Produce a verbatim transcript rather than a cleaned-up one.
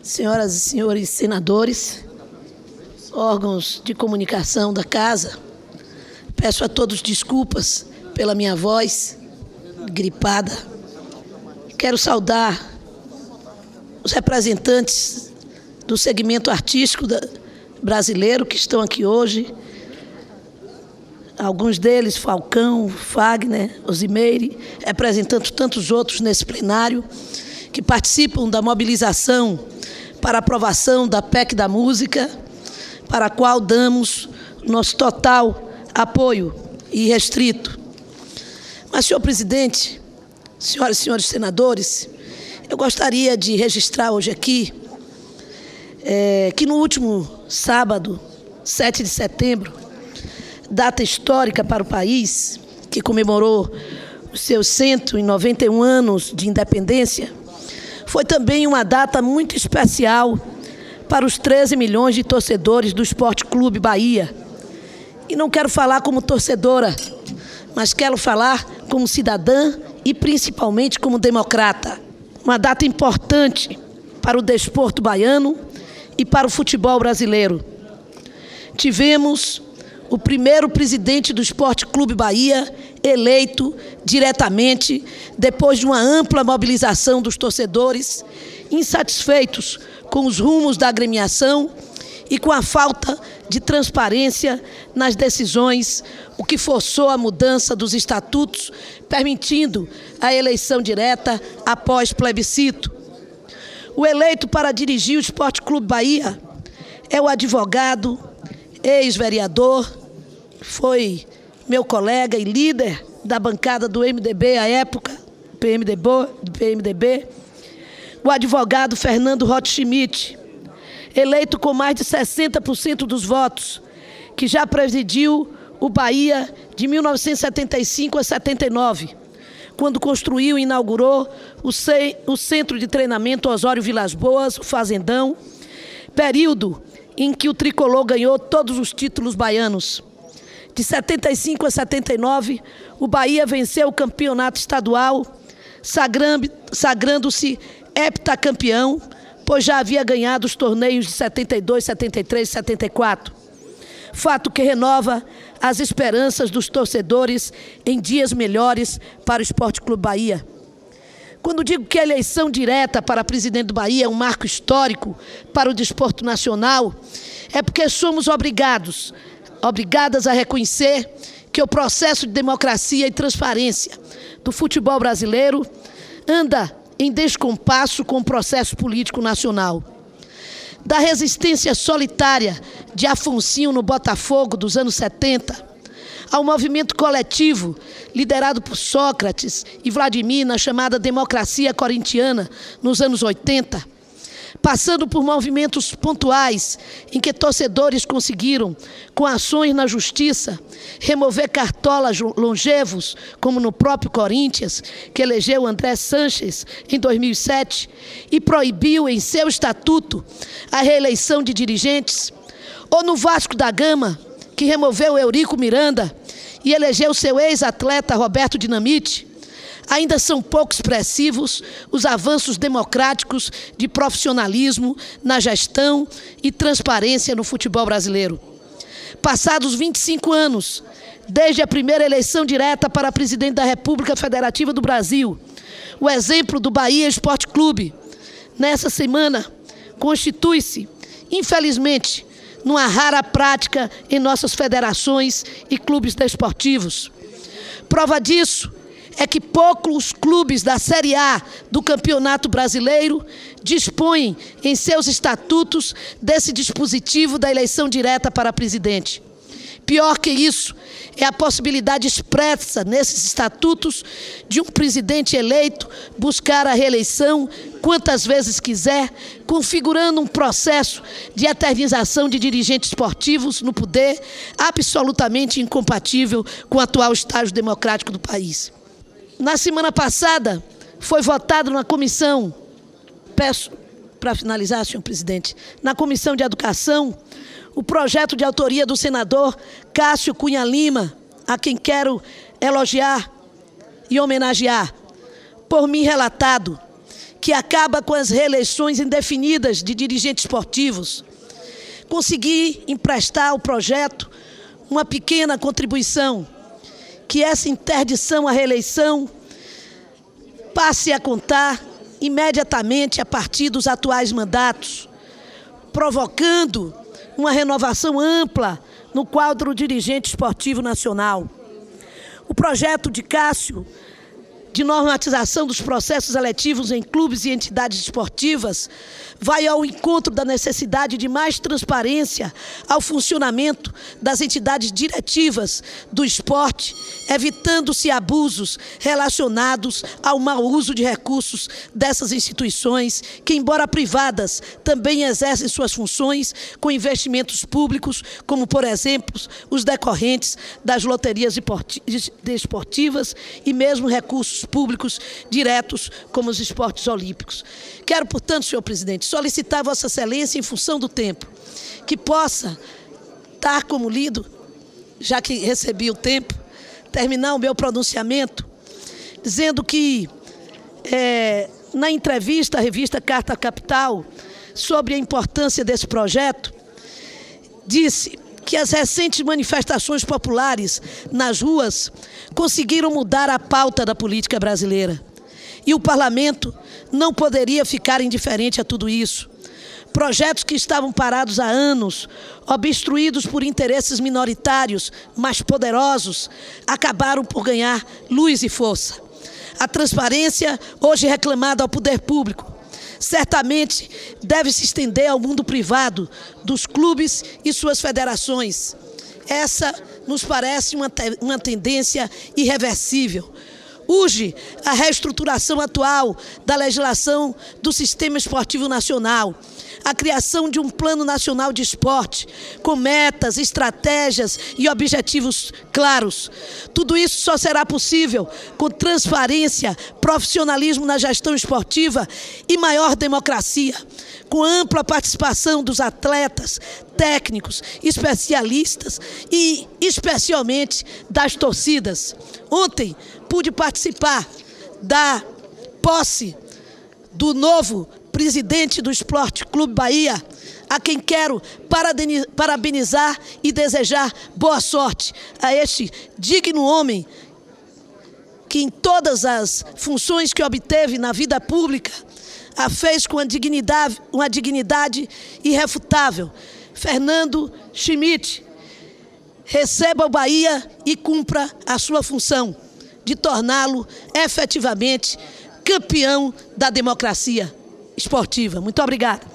senhoras e senhores senadores, órgãos de comunicação da Casa, peço a todos desculpas pela minha voz gripada. Quero saudar os representantes do segmento artístico brasileiro que estão aqui hoje, alguns deles, Falcão, Fagner, Osimeire, representando tantos outros nesse plenário, que participam da mobilização para aprovação da P E C da Música, para a qual damos nosso total apoio irrestrito. Mas, senhor presidente, senhoras e senhores senadores, eu gostaria de registrar hoje aqui é, que no último sábado, sete de setembro, data histórica para o país, que comemorou os seus cento e noventa e um anos de independência, foi também uma data muito especial para os treze milhões de torcedores do Esporte Clube Bahia. E não quero falar como torcedora, mas quero falar como cidadã e principalmente como democrata. Uma data importante para o desporto baiano e para o futebol brasileiro. Tivemos o primeiro presidente do Esporte Clube Bahia eleito diretamente depois de uma ampla mobilização dos torcedores, insatisfeitos com os rumos da agremiação e com a falta de transparência nas decisões, o que forçou a mudança dos estatutos, permitindo a eleição direta após plebiscito. O eleito para dirigir o Esporte Clube Bahia é o advogado, ex-vereador, foi meu colega e líder da bancada do M D B à época, P M D B, do P M D B, o advogado Fernando Rothschmidt, eleito com mais de sessenta por cento dos votos, que já presidiu o Bahia de mil novecentos e setenta e cinco a setenta e nove, quando construiu e inaugurou o, C, o Centro de Treinamento Osório Vilas Boas, o Fazendão, período em que o tricolor ganhou todos os títulos baianos. De setenta e cinco a setenta e nove, o Bahia venceu o campeonato estadual, sagrando-se heptacampeão, pois já havia ganhado os torneios de setenta e dois, setenta e três e setenta e quatro. Fato que renova as esperanças dos torcedores em dias melhores para o Esporte Clube Bahia. Quando digo que a eleição direta para presidente do Bahia é um marco histórico para o desporto nacional, é porque somos obrigados, obrigadas a reconhecer que o processo de democracia e transparência do futebol brasileiro anda em descompasso com o processo político nacional. Da resistência solitária de Afonsinho no Botafogo dos anos setenta, ao movimento coletivo liderado por Sócrates e Vladimir na chamada democracia corintiana nos anos oitenta, passando por movimentos pontuais em que torcedores conseguiram, com ações na justiça, remover cartolas longevos, como no próprio Corinthians, que elegeu André Sanches em dois mil e sete e proibiu em seu estatuto a reeleição de dirigentes, ou no Vasco da Gama, que removeu Eurico Miranda e elegeu seu ex-atleta Roberto Dinamite, ainda são pouco expressivos os avanços democráticos de profissionalismo na gestão e transparência no futebol brasileiro. Passados vinte e cinco anos, desde a primeira eleição direta para presidente da República Federativa do Brasil, o exemplo do Bahia Esporte Clube, nessa semana, constitui-se, infelizmente, numa rara prática em nossas federações e clubes desportivos. Prova disso é que poucos clubes da Série A do Campeonato Brasileiro dispõem em seus estatutos desse dispositivo da eleição direta para presidente. Pior que isso, é a possibilidade expressa nesses estatutos de um presidente eleito buscar a reeleição quantas vezes quiser, configurando um processo de eternização de dirigentes esportivos no poder absolutamente incompatível com o atual estágio democrático do país. Na semana passada, foi votado na comissão, peço para finalizar, senhor presidente, na Comissão de Educação, o projeto de autoria do senador Cássio Cunha Lima, a quem quero elogiar e homenagear, por mim relatado, que acaba com as reeleições indefinidas de dirigentes esportivos. Consegui emprestar ao projeto uma pequena contribuição, que essa interdição à reeleição passe a contar imediatamente a partir dos atuais mandatos, provocando uma renovação ampla no quadro dirigente esportivo nacional. O projeto de Cássio, de normatização dos processos eletivos em clubes e entidades esportivas, vai ao encontro da necessidade de mais transparência ao funcionamento das entidades diretivas do esporte, evitando-se abusos relacionados ao mau uso de recursos dessas instituições, que, embora privadas, também exercem suas funções com investimentos públicos, como, por exemplo, os decorrentes das loterias desportivas e mesmo recursos públicos diretos, como os esportes olímpicos. Quero, portanto, senhor presidente, solicitar Vossa Excelência, em função do tempo, que possa dar como lido, já que recebi o tempo, terminar o meu pronunciamento, dizendo que, é, na entrevista à revista Carta Capital, sobre a importância desse projeto, disse que as recentes manifestações populares nas ruas conseguiram mudar a pauta da política brasileira. E o parlamento não poderia ficar indiferente a tudo isso. Projetos que estavam parados há anos, obstruídos por interesses minoritários, mas poderosos, acabaram por ganhar luz e força. A transparência, hoje reclamada ao poder público, certamente deve se estender ao mundo privado, dos clubes e suas federações. Essa nos parece uma, te- uma tendência irreversível. Urge a reestruturação atual da legislação do sistema esportivo nacional, a criação de um plano nacional de esporte, com metas, estratégias e objetivos claros. Tudo isso só será possível com transparência, profissionalismo na gestão esportiva e maior democracia, com ampla participação dos atletas, técnicos, especialistas e, especialmente, das torcidas. Ontem, pude participar da posse do novo presidente do Esporte Clube Bahia, a quem quero parabenizar e desejar boa sorte a este digno homem que, em todas as funções que obteve na vida pública, a fez com uma dignidade, uma dignidade irrefutável. Fernando Schmidt, receba o Bahia e cumpra a sua função de torná-lo efetivamente campeão da democracia esportiva. Muito obrigada.